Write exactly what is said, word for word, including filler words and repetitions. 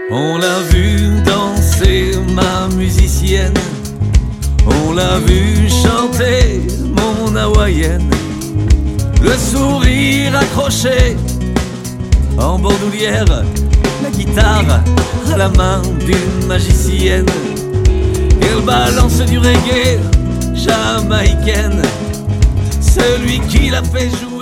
On l'a vu danser ma musicienne, on l'a vu chanter mon hawaïenne, le sourire accroché en bandoulière, la guitare à la main d'une magicienne. Elle balance du reggae jamaïcaine, celui qui l'a fait jouer